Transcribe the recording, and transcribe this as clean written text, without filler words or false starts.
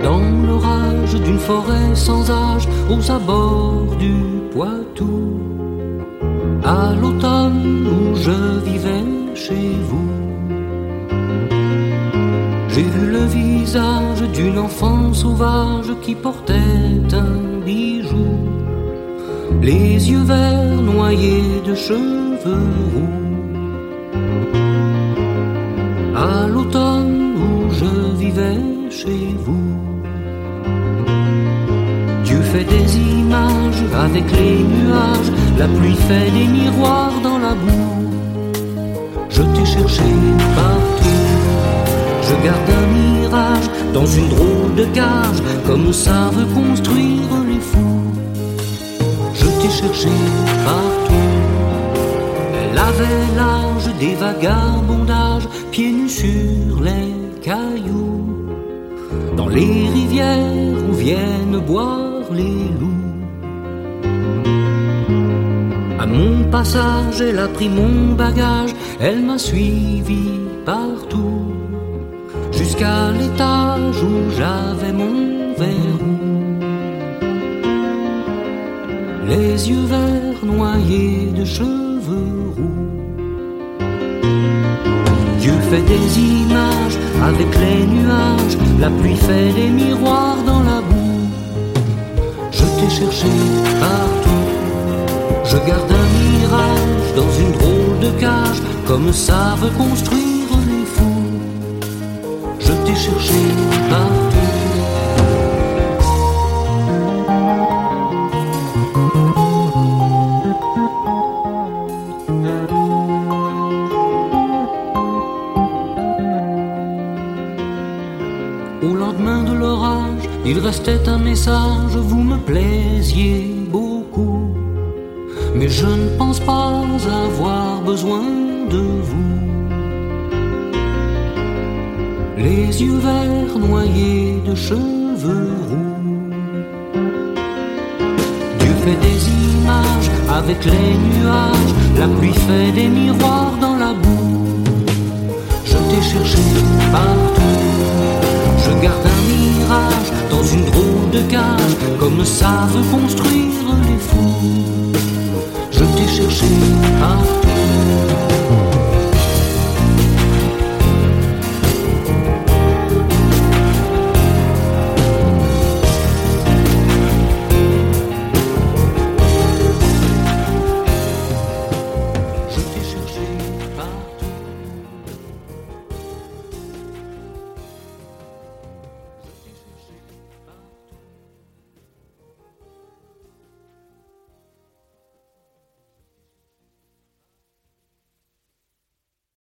dans l'orage d'une forêt sans âge, aux abords du Poitou, à l'automne où je vivais chez vous. J'ai vu le visage d'une enfant sauvage qui portait un bijou, les yeux verts noyés de cheveux roux. À l'automne où je vivais chez vous, Dieu fait des images avec les nuages, la pluie fait des miroirs dans la boue. Je t'ai cherché partout, je garde un mirage dans une drôle de cage, comme savent construire les fous. Je t'ai cherché partout, elle avait l'âge des vagabondages, pieds nus sur les cailloux, dans les rivières où viennent boire les loups. À mon passage, elle a pris mon bagage, elle m'a suivi partout, jusqu'à l'étage où j'avais mon verrou. Les yeux verts noyés de cheveux roux. Dieu fait des images avec les nuages, la pluie fait des miroirs dans la boue. Je t'ai cherché partout, je garde un mirage dans une drôle de cage, comme savent construire les fous. Je t'ai cherché partout. Au lendemain de l'orage, il restait un message, vous me plaisiez beaucoup, mais je ne pense pas avoir besoin de vous. Les yeux verts noyés de cheveux roux. Dieu fait des images avec les nuages, la pluie fait des miroirs dans la boue. Je t'ai cherché partout, je garde un mirage dans une drôle de cage, comme savent construire les fous. Je t'ai cherché partout.